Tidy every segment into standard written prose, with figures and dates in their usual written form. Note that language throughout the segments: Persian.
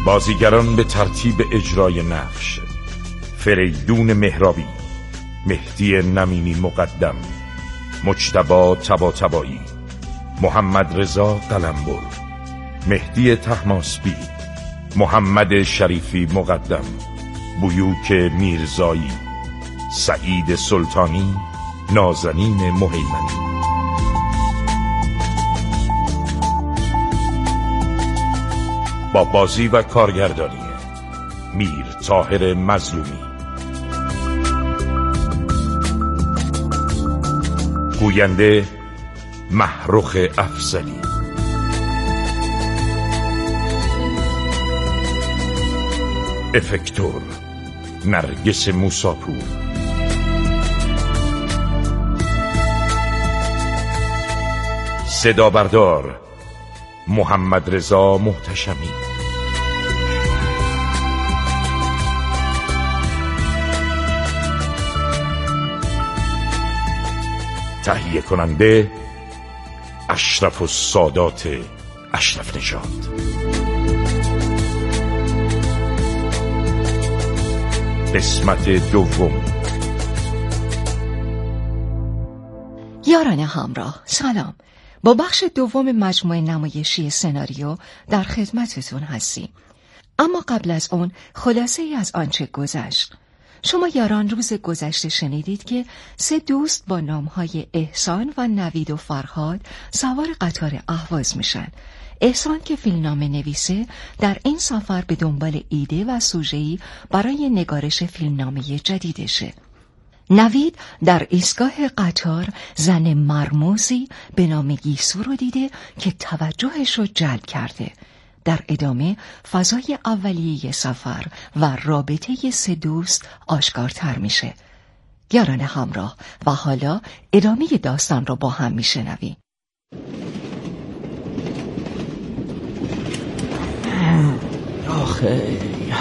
بازیگران به ترتیب اجرای نقش: فریدون مهرابی، مهدی نمینی مقدم، مجتبی طباطبایی، محمد رضا قلمبر، مهدی طهماسبی، محمد شریفی مقدم، بیوک میرزایی، سعید سلطانی، نازنین مهیمنی. با بازی و کارگردانی میر طاهر مظلومی، گوینده محروخ افضلی، افکتور نرگس موساپور، صدا بردار محمد رضا محتشمی، تهیه کننده اشرف السادات اشرف نژاد. قسمت دوم. یاران همراه، سلام. با بخش دوم مجموعه نمایشی سناریو در خدمتتون هستیم. اما قبل از اون خلاصه ای از آنچه گذشت. شما یاران روز گذشته شنیدید که 3 دوست با نامهای احسان و نوید و فرهاد سوار قطار اهواز میشن. احسان که فیلمنامه نویسه در این سفر به دنبال ایده و سوژه‌ای برای نگارش فیلمنامه جدیدشه. نوید در ایستگاه قطار زن مرموزی به نام گیسو رو دیده که توجهش رو جلب کرده. در ادامه فضای اولیه سفر و رابطه 3 دوست آشکارتر میشه. یاران همراه، و حالا ادامه داستان رو با هم میشنویم. آخه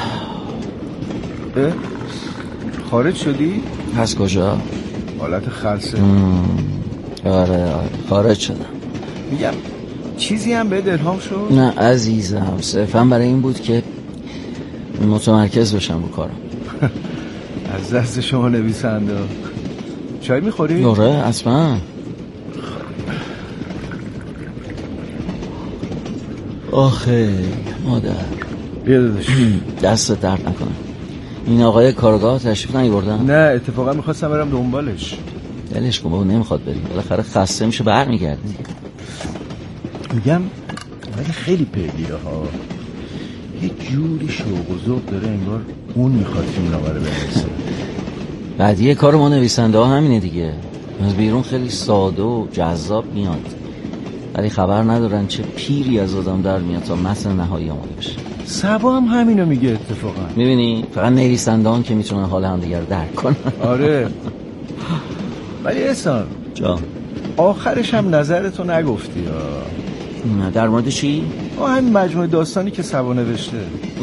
خارج شدی؟ از کجا؟ حالت خلصه. آره خارج شدم. میگم چیزی هم به الهام شد؟ نه عزیزم، صرفا برای این بود که متمرکز بشم رو کارم. از دست شما نویسنده. چای میخوری؟ آره اصلا. آخه مادر بیا داداش. دست درد نکنه. این آقای کارگاه تشریف نیاوردن؟ نه اتفاقا میخواستم برم دنبالش. دلش کن بابا، نمیخواد بریم، بالاخره خسته میشه برمیگرده. میگم ولی خیلی پیگیره ها، یه جوری شوق و ذوق داره انگار اون میخواد فیلمنامه رو بنویسه. بعدیه کار ما نویسنده ها همینه دیگه، از بیرون خیلی ساده و جذاب میاد ولی خبر ندارن چه پیری از آدم در میاد تا متن نهایی آماده بشه. سبا هم همینو میگه اتفاقا. میبینی فقط نویسنده‌ها که میتونن حال همدیگه رو درک کنن. آره ولی احسان جا آخرش هم نظرتو نگفتی نه در مورد چی؟ همین مجموعه داستانی که سبا نوشته.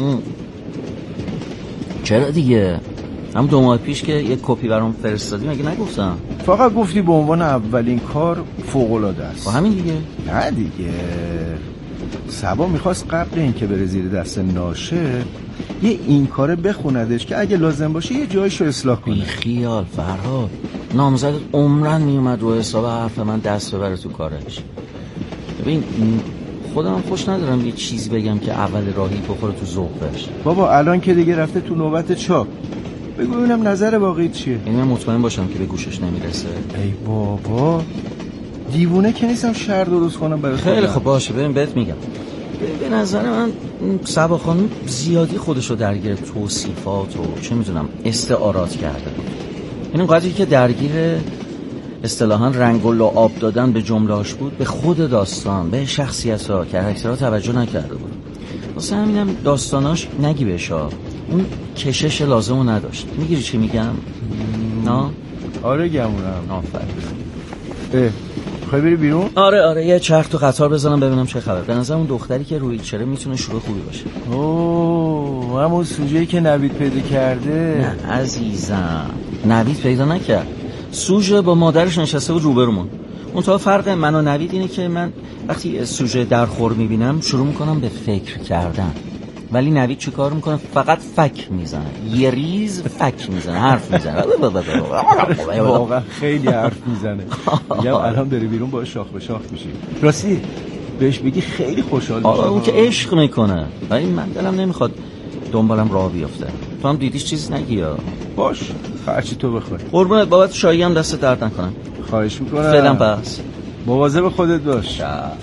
چرا دیگه؟ هم 2 ماه پیش که یک کپی برام فرستادی مگه نگفتم؟ فقط گفتی به عنوان اولین کار فوق‌العاده است. همین دیگه؟ نه دیگه، سبا میخواست قبل این که بره زیر دست ناشر یه این کاره بخوندش که اگه لازم باشه یه جایشو اصلاح کنه. بی خیال فرهاد، نامزدت عمرن میومد رو حساب حرف من دست ببره تو کارش. ببین خودم خوش ندارم یه چیزی بگم که اول راهی بخوره تو ذوقش. بابا الان که دیگه رفته تو نوبت چاپ، بگو ببینم نظر واقعی چیه. این من مطمئن باشم که به گوشش نمیرسه. ای بابا دیوونه که نیستم شر درست کنم برای خودم. خیلی خب باشه، ببین بهت میگم. به نظر من سبا خانم زیادی خودشو درگیر توصیفات و چه میدونم استعارات کرده بود. این قضیه که درگیر اصطلاحاً رنگ و لعاب دادن به جمله‌اش بود، به خود داستان، به شخصیت‌ها، کاراکترها توجه نکرده بود. واسه همینم داستاناش نگی بهشا اون کشش لازمو نداشت. میگیری چی میگم؟ نه؟ آره گمونم. آفرین. خواهی بری بیرون؟ آره یه چرخ تو قطار بزنم ببینم چه خبر. به نظر اون دختری که روی چره میتونه شروع خوبی باشه. اوه همون سوژه‌ای که نوید پیدا کرده. نه عزیزم، نوید پیدا نکرد. سوژه با مادرش نشسته بود روبرومون. اون تا فرق من و نوید اینه که من وقتی سوژه در خور میبینم شروع میکنم به فکر کردن. ولی نوید چی کار میکنه؟ فقط فک میزنه، یه ریز فک میزنه، حرف میزنه. واقعا خیلی حرف میزنه. میگم الان داری بیرون با شاخ به شاخ میشی. راستی بهش بگی خیلی خوشحال میشه. اون که عشق میکنه، ولی من دلم نمیخواد دنبالم راه بیفته. تو هم دیدیش چیز نگی یا؟ باش، هرچی تو بخوای. قربونت، بابت شایی هم دست درد نکنم. خواهش میکنم. فعلا پس مواظب خودت باش.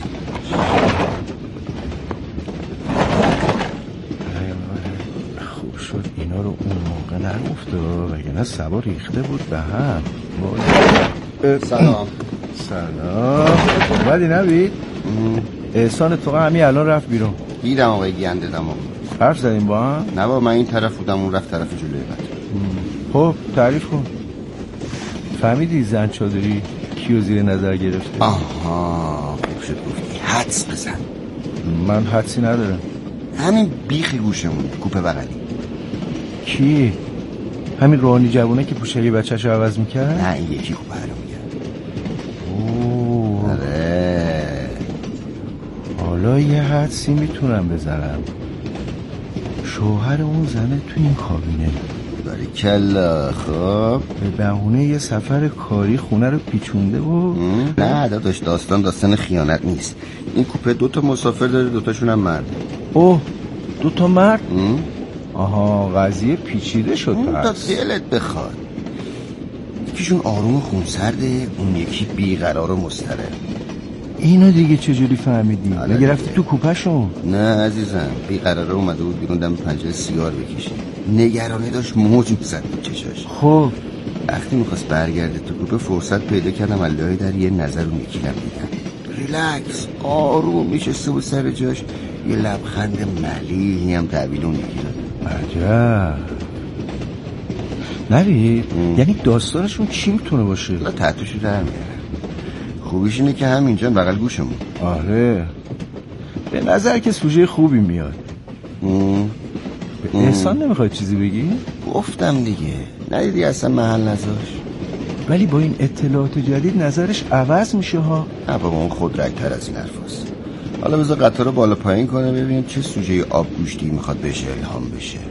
خوب شد اینا رو اون موقع نگفت وگرنه سبا ریخته بود به هم. سلام. اومدی نوید؟ احسان تو همین الان رفت بیرون. دیدم آقای گنده دماغ. حرف زدیم با هم؟ نه با من این طرف بودم، اون رفت طرف جلوی بعد. خب تعریف کن. فهمیدی زن چادری کیو زیر نظر گرفته؟ آها خوب شد گفتی. حدس بزن. من حدسی ندارم. همین بیخ گوشمون کوپه بغلی. کی؟ همین روحانی جوونه که پوشلی بچه‌شو عوض میکرد؟ نه این یکی کوپه رو میگه. اوه آره. حالا یه حدسی میتونم بزنم. شوهر اون زنه تو این کابینه. باریکلا. خب به بهونه یه سفر کاری خونه رو پیچونده و نه داداش، داستان خیانت نیست. این کوپه 2 مسافر داره، 2 هم مرد. اوه 2 مرد؟ آها قضیه پیچیده شد. تا دلت بخواد. یکیشون آروم و خونسرده، اون یکی بیقرار و مضطرب. اینو دیگه چجوری فهمیدی؟ مگه رفتی تو کوپه‌شون؟ نه عزیزم، بیقراره اومده بود بیرون دم پنجره سیگار بکشه. نگرانه داشت موج میزد تو چشاش. خب وقتی میخواست برگرده تو کوپه فرصت پیدا کردم الله در یه نظر رو میکیدم دیدم ریلکس آروم میشسته بود سر جاش، یه لبخند ملیحی هم تحویلون میگیره. عجب. نوید یعنی داستانشون چی میتونه باشه؟ لا تحتشو در میارم. خوبیش اینه که همینجا بغل گوشمون. آره به نظر که سوژه خوبی میاد. به احسان نمیخواد چیزی بگی؟ گفتم دیگه، ندیدی اصلا محل نذاش. ولی با این اطلاعات جدید نظرش عوض میشه ها. نه بابا اون خود رگتر از این حرفاست. حالا بذار قطار رو بالا پایین کنه ببینیم چه سوژه آبگوشتی میخواد بهش الهام بشه.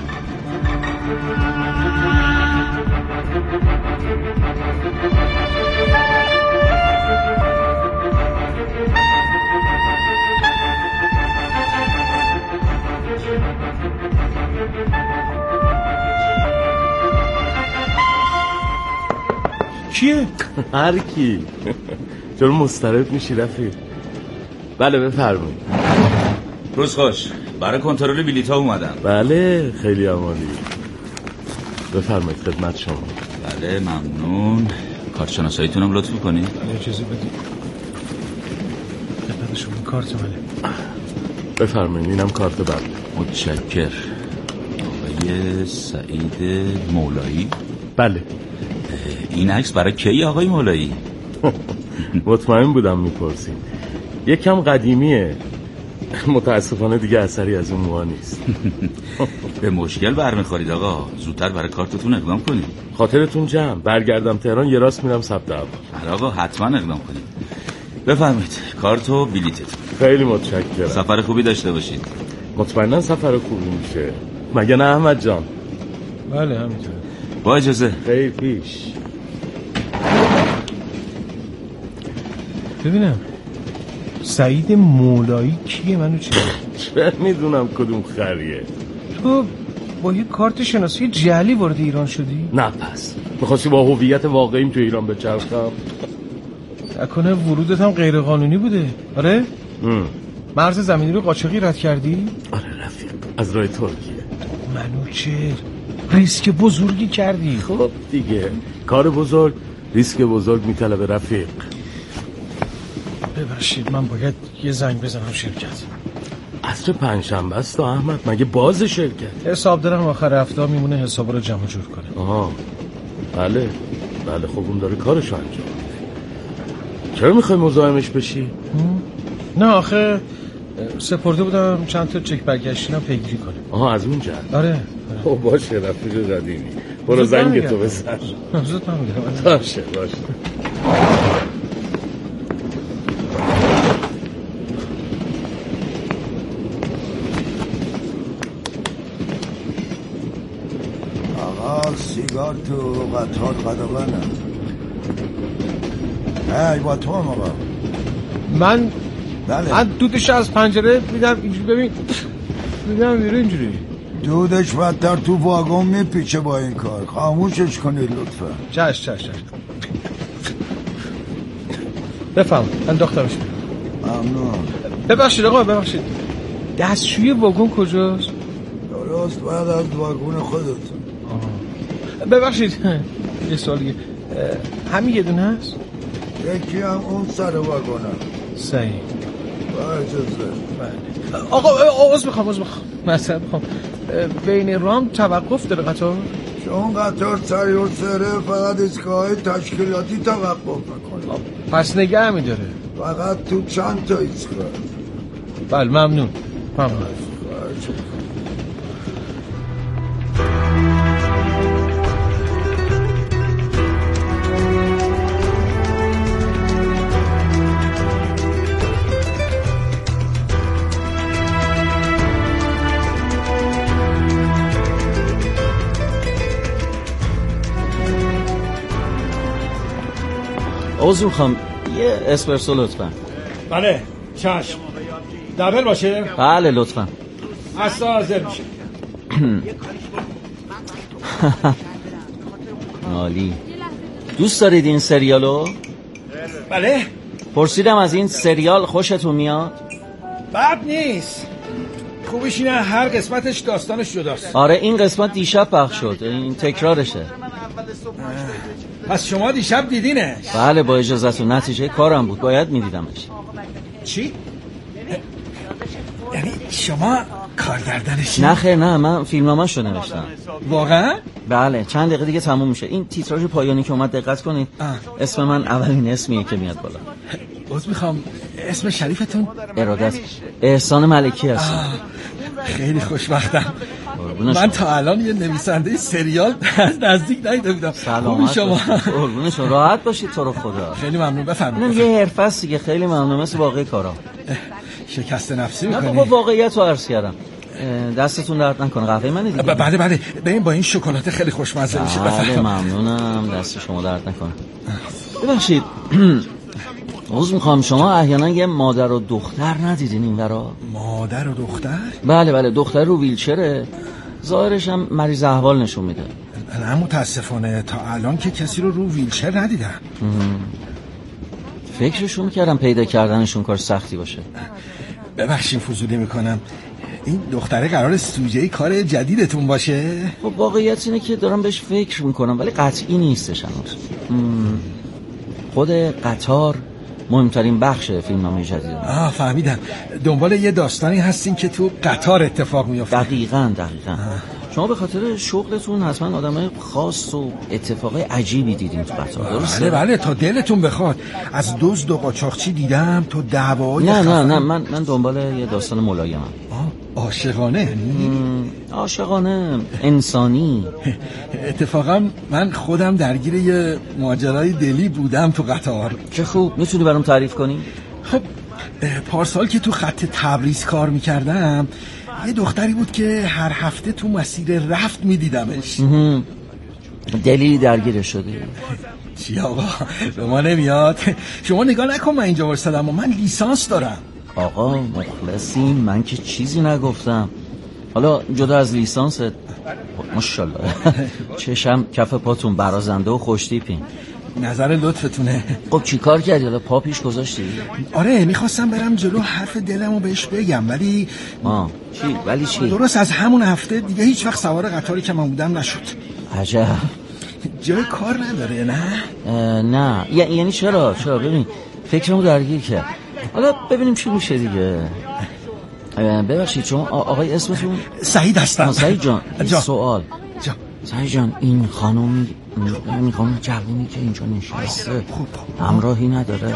کیه؟ هر کی. چرا مضطرب میشی رفیق؟ بله بفرمایید. روز خوش. برای کنترل بلیط‌ها اومدم. بله خیلی عالی. بفرمایید خدمت شما. بله ممنون. کارت شناساییتون هم لطف کنید. اجازه بدید. خدمت شما کارت منه. بفرمایید اینم کارت بله. متشکر. آقای سعید مولایی. بله. این عکس برای کی آقای مولایی؟ مطمئن بودم میپرسیم. یکم قدیمیه، متاسفانه دیگه اثری از اون موها نیست. به مشکل برمیخورید آقا. زودتر برای کارتتون اقدام کنید. خاطرتون جمع. برگردم تهران یه راست میرم ثبت هوا. آره آقا حتما اقدام کنید. بفرمایید کارت و بلیطتون. خیلی متشکرم. سفر خوبی داشته باشید. مطمئنا سفر خوبی میشه. مگه نه احمد جان؟ بله همینطوره. با اجازه. خیلی پیش. ببینم سعید مولایی کیه؟ منو چه میدونم کدوم خریه. تو با یه کارت شناسی جعلی وارد ایران شدی؟ نه پس میخواستی با هویت واقعیم تو ایران بچرخم؟ نکنه ورودت هم غیر قانونی بوده؟ آره؟ مرز زمینی رو قاچاقی رد کردی؟ آره رفیق، از راه ترکیه. منو چه ریسک بزرگی کردی. خب دیگه کار بزرگ ریسک بزرگ میطلبه رفیق. ببخشید من باید یه زنگ بزنم شرکت. عصر پنجشنبه است تا احمد، مگه باز شرکت؟ حساب دارم آخر هفته میمونه حساب رو جمع جور کنه. آها بله خب اون داره کارشو انجام میده. چرا میخوای مزاحمش بشی؟ نه آخه سپرده بودم چند تا چک برگشتینم پیگیری کنه. آها از اون جهت. آره خب باشه رفیق قدیمی، برو زنگ تو بزن. زود میگم. باشه بسیار تو قطار قدغنم. ای با تو هم آقا. من بله. دودش از پنجره میدم اینجوری، ببین میدم میره اینجوری. دودش بدتر تو واگن میپیچه با این کار. خاموشش کنید لطفا. چش بفهم انداختمش. ممنون. ببخشید آقا، ببخشید دستشوی واگن کجاست؟ درست بعد از واگن خودتون. ببخشید یه سوال دیگه، همین یه دونه هست؟ یکی هم اون سر واگنه. صحیح. با اجازه. بله. آقا عوض میخوام مثلا میخوام بین رام توقف داره قطار؟ چون قطار سری و سره فقط ایستگاه تشکیلاتی توقف میکنه. پس نگه میداره؟ فقط تو چند تا ایستگاه. بله ممنون. عذر میخوام، یه اسپرسو لطفا. بله چشم. دبل باشه؟ بله لطفا. اصلا حاضر میشه. عالی. دوست دارید این سریالو؟ بله. پرسیدم از این سریال خوشتون میاد؟ بد نیست. خوبش اینه هر قسمتش داستانش جداست. آره این قسمت دیشب پخش شد، این تکرارشه. پس شما دیشب دیدینش؟ بله با اجازهتون، نتیجه کارم بود، باید میدیدمش. چی؟ یعنی شما کارگردانش؟ نه خیر نه، من فیلمنامه‌اش رو نوشتم. واقعا؟ بله چند دقیقه دیگه تموم میشه. این تیتراژ پایانی که اومد دقت کنید. اسم من اولین اسمیه که میاد بالا. باز میخوام اسم شریفتون؟ ارادت احسان ملکی هست. خیلی خوشبختم. من تا الان یه نویسنده سریال از نزدیک ندیده بودم. سلامت شما. قربون شما، راحت باشید تو رو خدا. خیلی ممنون. بفرمایید. یه حرفه است دیگه. خیلی ممنون. مثل باقی کارا شکست نفسی میکنی؟ نه بابا واقعیت رو عرض کردم. دستتون درد نکنه. قهوه منه دیگه. بله ببین با این شکلات خیلی خوشمزه میشه. بله ممنونم. دست شما درد نکنه. ببخشید عذر میخوام، شما احیانا یه مادر و دختر ندیدین این ورا؟ مادر و دختر؟ بله دختر رو ویلچره، ظاهرش هم مریض احوال نشون میده. نه متاسفانه تا الان که کسی رو ویلچر ندیدم. فکرشون میکردم پیدا کردنشون کار سختی باشه. ببخشید فضولی میکنم، این دختره قرار سوژه کار جدیدتون باشه؟ خب واقعیت اینه که دارم بهش فکر میکنم ولی قطعی نیستش هنوز. خود قطار مهمترین بخش فیلمنامه جدید. فهمیدم. دنبال یه داستانی هستین که تو قطار اتفاق میفته. دقیقاً. شما به خاطر شغلتون حتما آدمای خاص و اتفاقای عجیبی دیدین تو قطار، درسته؟ بله تا دلتون بخواد. از دزد و قاچاقچی دیدم تو دعوای نه من دنبال یه داستان ملایمم. عاشقانه؟ عاشقانه انسانی. اتفاقا من خودم درگیر یه ماجرای دلی بودم تو قطار. چه خوب. میتونی برام تعریف کنی؟ خب پارسال که تو خط تبریز کار میکردم یه دختری بود که هر هفته تو مسیر رفت میدیدمش. دلی درگیر شده؟ چی آقا به ما نمیاد؟ شما نگاه نکن من اینجا وایسادم و من لیسانس دارم. آقا مخلصیم، من که چیزی نگفتم. حالا جدا از لیسانست ماشاءالله چشم کف پاتون برازنده و خوشتیپین. نظر لطفتونه. خب چی کار کردی؟ حالا پا پیش گذاشتی؟ آره میخواستم برم جلو حرف دلمو بهش بگم ولی چی؟ درست از همون هفته دیگه هیچ وقت سوار قطاری که من بودم نشد. عجب. جای کار نداره نه؟ نه یعنی چرا ببین فکرمو درگیر کرد. حالا ببینیم چی میشه دیگه. ببخشید شما آقای اسمتون؟ سعید هستم. سعید جان سوال. سعید جان این خانم جوونی که اینجا نشسته همراهی نداره؟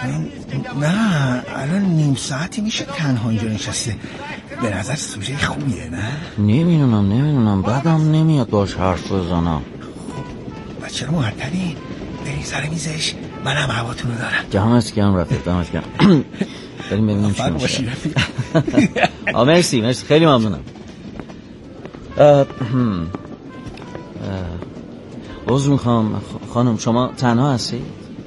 نه الان نیم ساعتی میشه تنها اینجا نشسته. به نظر سوژه خوبیه نه؟ نمیدونم بعدم نمیاد باش حرف بزنم. خب چرا معطلی؟ بریم سر میزش، منم هواتون رو دارم. دمت گرم رفیق، دمت گرم. بریم ببینیم چی میشه. مرسی خیلی ممنونم. عذر میخوام خانم، شما تنها هستی؟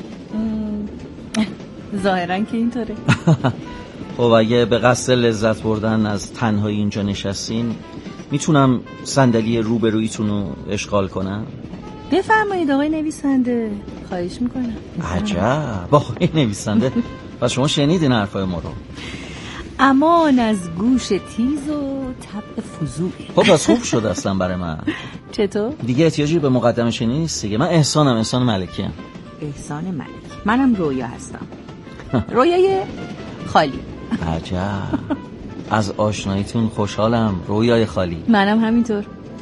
ظاهرا که اینطوره. خب اگه به قصد لذت بردن از تنهایی اینجا نشستین، میتونم صندلی روبرویتون رو اشغال کنم؟ بفرمایید آقای نویسنده، خواهش میکنم. عجب آقای نویسنده، پس شما شنیدین حرفای ما رو؟ امان از گوش تیز و طبع فضول. خب پس خوب شد اصلا برای من. چطور؟ دیگه احتیاجی به مقدمه شنیدی نیست دیگه. من احسان ملکی ام. احسان ملک. منم رویا هستم. رویای خالی. عجب از آشناییتون خوشحالم رویای خالی. منم همینطور.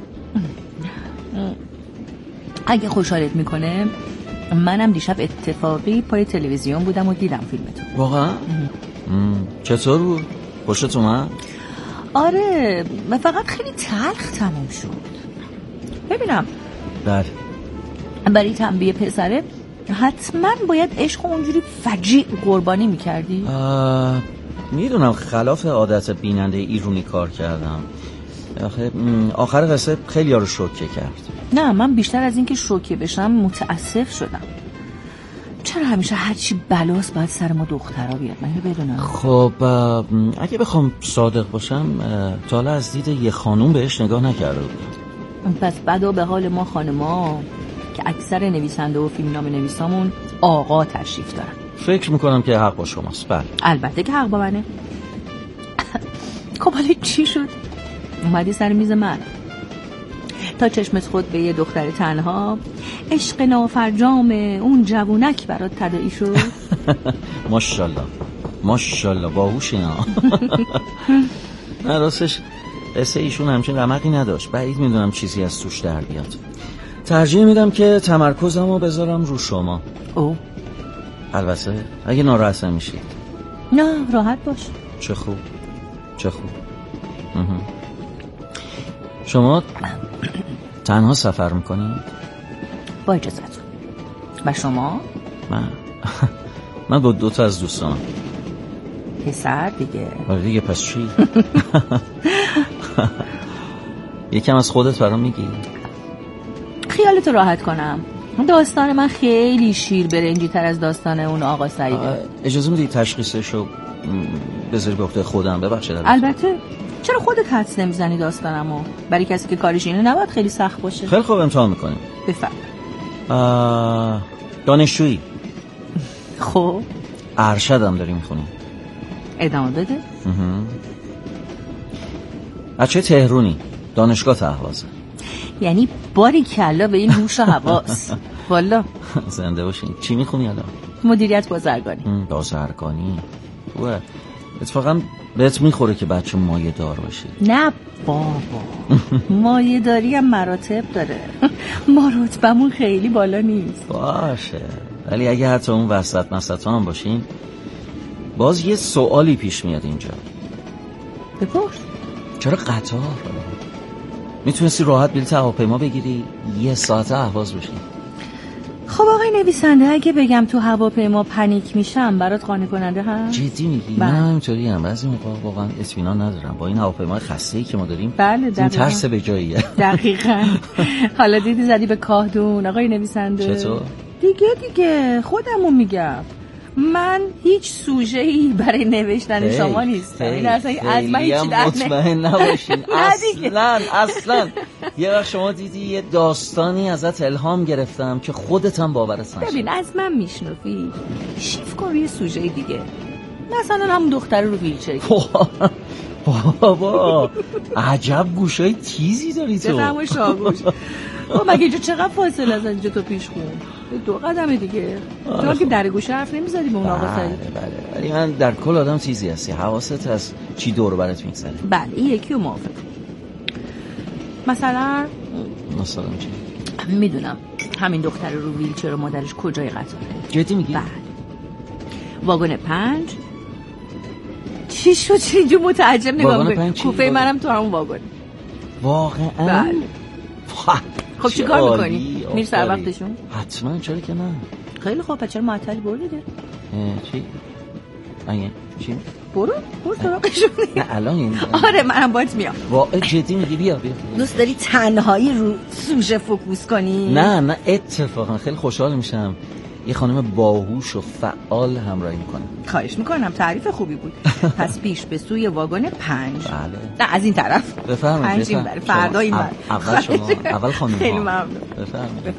اگه خوشحالت میکنه، منم دیشب اتفاقی پای تلویزیون بودم و دیدم فیلمتون. واقعا؟ چطور بود؟ خوشت اومد؟ آره، فقط خیلی تلخ تموم شد. ببینم بله، برای تنبیه پسره حتما باید عشق اونجوری فجیع قربانی میکردی؟ میدونم خلاف عادت بیننده ایرونی کار کردم. آخر قصه خیلی ها رو شوکه کرد. نه، من بیشتر از این که شوکه بشم متاسف شدم. چرا همیشه هرچی بلاست باید سر ما دخترها بیاد؟ من بدونم. خب اگه بخوام صادق باشم، تا حالا از دید یه خانوم بهش نگاه نکرده بودم. پس بدا به حال ما خانما که اکثر نویسنده و فیلمنامه نویسامون آقا تشریف دارن. فکر میکنم که حق با شماست. بله البته که حق با منه. خب حالا چی شد؟ اومدی سر میز من تا چشمت خود به یه دختر تنها عشق نافرجام اون جوونک برات تداعی شد؟ ماشاءالله باهوشی نه. راستش قصه ایشون همچین رمقی نداشت. بعید میدونم چیزی از توش در بیاد. ترجیح میدم که تمرکزم رو بذارم رو شما. او البته اگه ناراحت نمیشید. نه راحت باش. چه خوب. شما تنها سفر میکنید؟ با اجازتون. و شما؟ من با 2 از دوستانم. پسر دیگه. آره دیگه، پس چی؟ یکم از خودت برام میگی؟ خیالتو راحت کنم، داستان من خیلی شیر برنجی تر از داستان اون آقا سعیده. اجازه میدی تشخیصشو بذاری به عهده خودم؟ ببخشید. البته. چرا خودت حدس نمیزنی داستانمو؟ برای کسی که کارش اینه نباید خیلی سخت باشه. خیلی خوب، امتحان میکنیم. بفرم. دانشجویی. خب ارشدم داری میخونی؟ ادامه بده. بچه تهرونی، دانشگاه اهواز. یعنی باری کلا به این هوش و حواس. والا زنده باشین. چی میخونی الان؟ مدیریت بازرگانی. بازرگانی خوبه. اتفاقا بهت میخوره که بچه مایه دار باشی. نه بابا، مایه داری هم مراتب داره. ما رتبمون خیلی بالا نیست. باشه، ولی اگه حتی اون وسط مسطا هم باشین، باز یه سوالی پیش میاد اینجا. بپرس. چرا قطار؟ میتونستی راحت بلیط هواپیما بگیری 1 ساعت اهواز بشی. خب آقای نویسنده، اگه بگم تو هواپیما پنیک میشم برات قانع کننده هست؟ جدی میگی؟ من همینطوری هم بعضی موقع واقعا اطمینان ندارم با این هواپیمای خسته‌ای که ما داریم. بله این ترس به جاییه. دقیقاً. حالا دیدی زدی به کاهدون آقای نویسنده. چطور؟ دیگه خودمو میگم، من هیچ سوژه‌ای برای نوشتن شما نیستم. این اصلا از من هیچی در مطمئن نباشین. اصلا یه وقت شما دیدی یه داستانی ازت الهام گرفتم که خودت هم باورت نشه. ببین از من میشنفی، شیف کن روی سوژه دیگه. مثلا هم دختر رو ویلچر. بابا عجب گوشای تیزی داری تو. بفرمایید شاگوش. مگه اینجا چقدر فاصله از اینجا تا پیش خون؟ 2 قدمه دیگه. تو که در گوشه حرف نمیزدی به اون آقا سعید. بله ولی من در کل آدم تیزی هستی، حواست از چی دور برات میگذره. بله این یکی رو موافقم. مثلا چی؟ میدونم همین دختر رو ویلچر و مادرش کجای قطاره. جدی میگی؟ بله واگن 5. چی شد؟ چه اینجا متعجب نگاه میکنی؟ کوفه منم تو همون واگن. واقعا؟ بله. خب چی کار میکنی؟ میری سر وقتشون؟ حتما، چرا که نه. خیلی خوب، چرا معطلی بردیده؟ چی؟ چی؟ برو سراغشون. نه الان این آره منم باهات میام. واقعا جدی میگی؟ بیا دوست داری تنهایی رو سوژه فوکوس کنی؟ نه اتفاقا خیلی خوشحال میشم یه خانم باهوش و فعال همراهی میکنه. خواهش میکنم، تعریف خوبی بود. پس پیش به سوی واگن 5. بله. نه از این طرف. بفرمایید. 5 این بر فردا این بر. اول شما، اول خانم. خیلی ممنون. بفرمایید.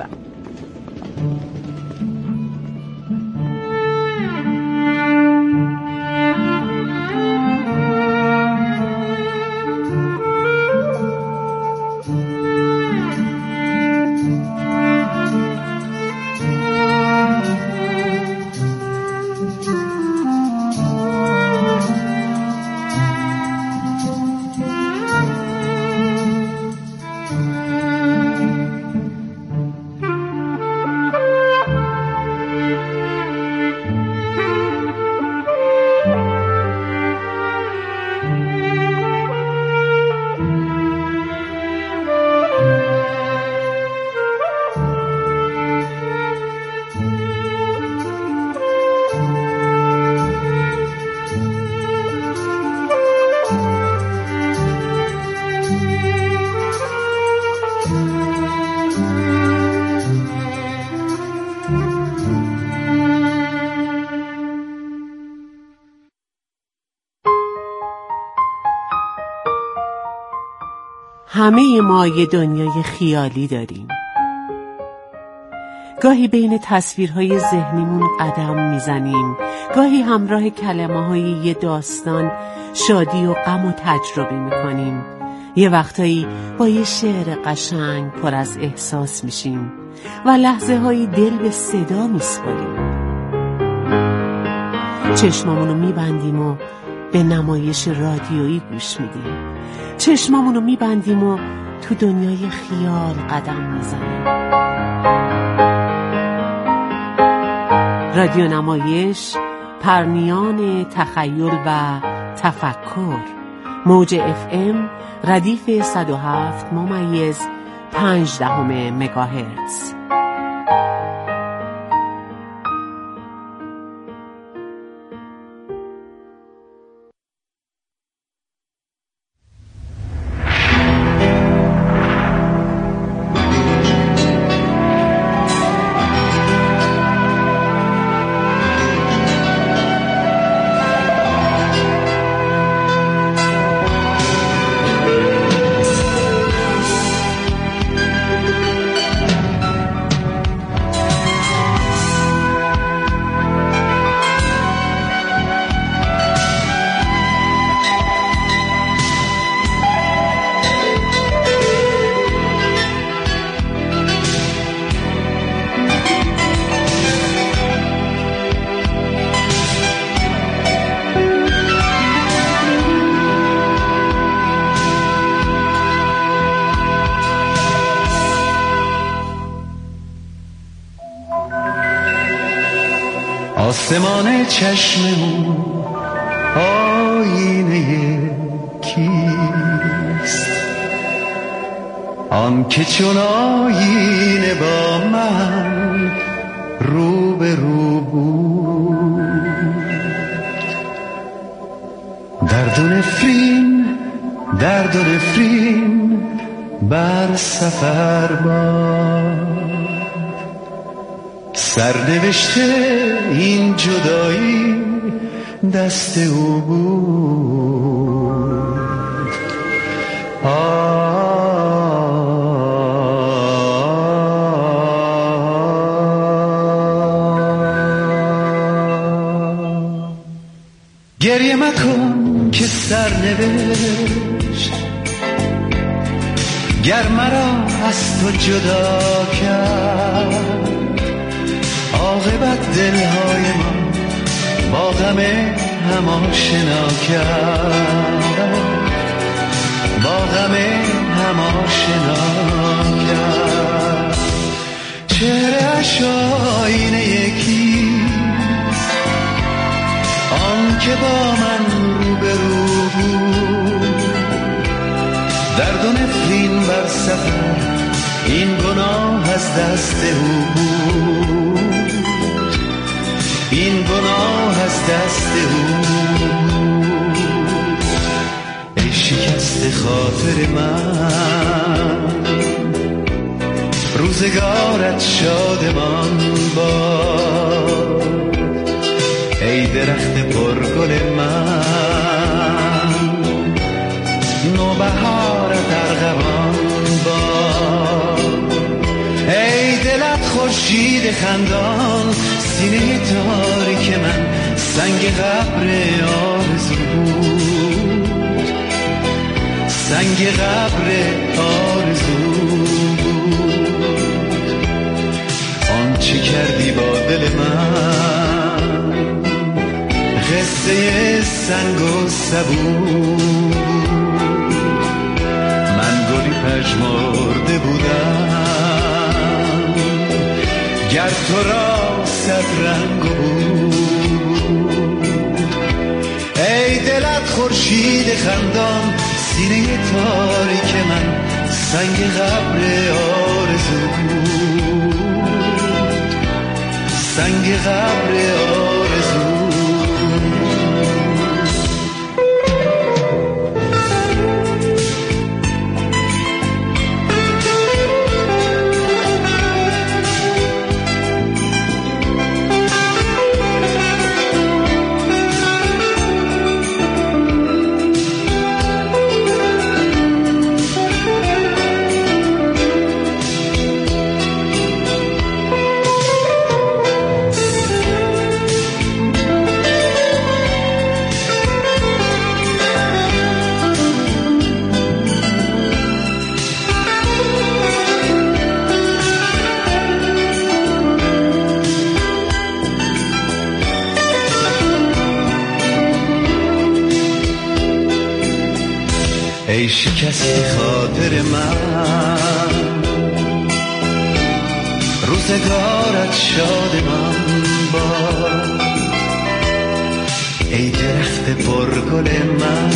همه ما یه دنیای خیالی داریم. گاهی بین تصویرهای ذهنیمون قدم میزنیم، گاهی همراه کلمه‌های یه داستان شادی و غم و تجربه میکنیم. یه وقتایی با یه شعر قشنگ پر از احساس میشیم و لحظه هایی دل به صدا میسپاریم. چشمامونو میبندیم و به نمایش رادیویی گوش میدیم. چشمامونو میبندیم و تو دنیای خیال قدم میزنیم. رادیو نمایش، پرنیان تخیل و تفکر. موج FM ردیف 107.5 مگاهرتز. آسمان چشممون آینه کیست؟ آن که چون آینه با من رو به رو بود. درد و نفرین بر سفر باد. سرنوشته این جدایی دست او بود. گریه مکن که سرنوشت گر مرا از تو جدا کرد. عاقبت دلهای ما با غم هم آشنا کرد، با غم هم آشنا کرد. چهره‌اش آینه یکیست، آن که با من روبرو بود. درد و نفرین بر سفر این گناه از دست او بود، این گناه از دست او. خاطر من، روزگارت شادمان باد ای درخت پرگل من، نوبهارت ارغوان باد ای دلت خورشید خندان، سینه تاریک من سنگ قبر آرزو بود، سنگ قبر آرزو بود. آنچه کردی با دل من قصه سنگ و سبو، من گلی پژمرده بودم گر تو را صد رنگ بود. ای دلت خورشید خندان، سینه تاریک من سنگ قبر آرزو بود، سنگ قبر آرزو. ای شکستی خاطر من، روزگارت شادمان باد ای درخت پرگل من،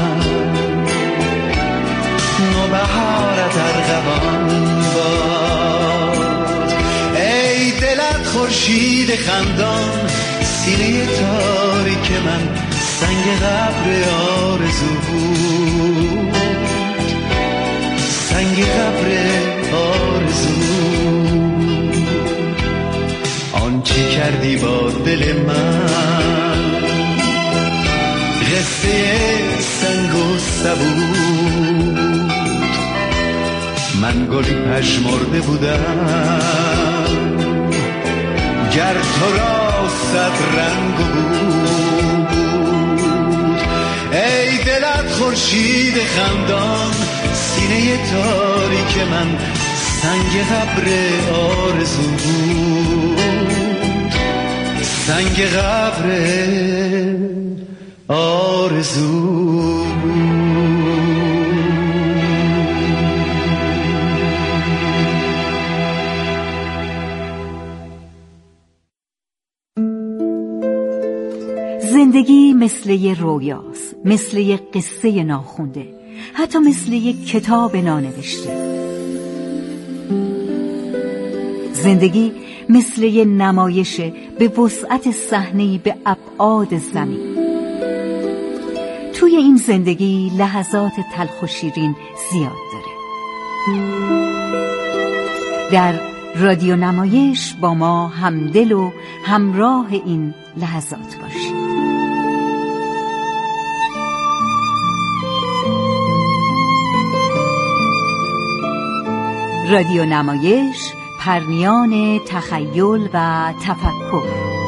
نوبهارت ارغوان باد ای دلت خورشید خندان، سینه تاریک من سنگ قبر آرزو بود، سنگ قبر آرزو. آنچه کردی با دل من قصه سنگ و سبو، من گلی پژمرده بودم گر تو را صد رنگ بود. ای دلت خورشید خندان، سینه تاریک من سنگ قبر آرزو بود، سنگ قبر آرزو بود. زندگی مثل یه رویاست، مثل یه قصه ناخونده، حتی مثل یه کتاب نانوشته. زندگی مثل یه نمایش به وسعت صحنه‌ای به ابعاد زمین. توی این زندگی لحظات تلخ و شیرین زیاد داره. در رادیو نمایش با ما همدل و همراه این لحظات باشید. رادیو نمایش، پرنیان تخیل و تفکر.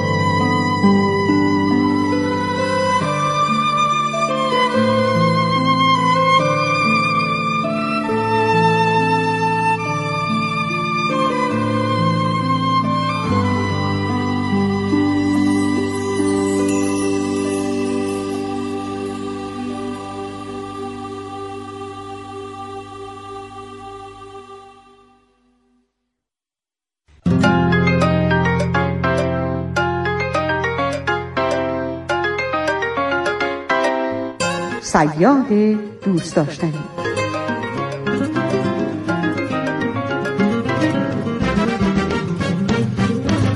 صیاد دوست داشتنی.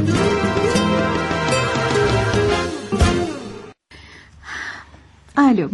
الو